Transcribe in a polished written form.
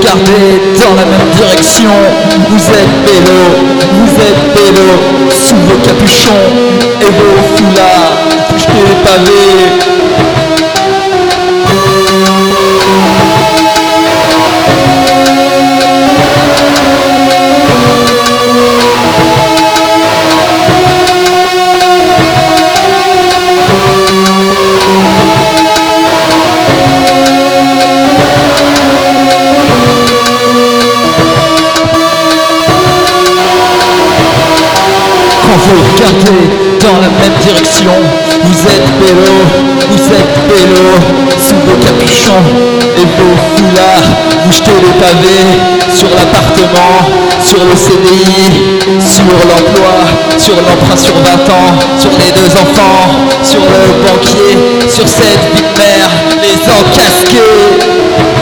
regardez dans la même direction. Vous êtes vélo, sous vos capuchons et vos foulards, vous jetez les pavés. Quand vous regardez dans la même direction, vous êtes vélo, sous vos capuchons et vos foulards, vous jetez les pavés sur l'appartement, sur le CDI, sur l'emploi, sur l'emprunt sur 20 ans, sur les 2 enfants, sur le banquier, sur cette vie de mère, les encasqués.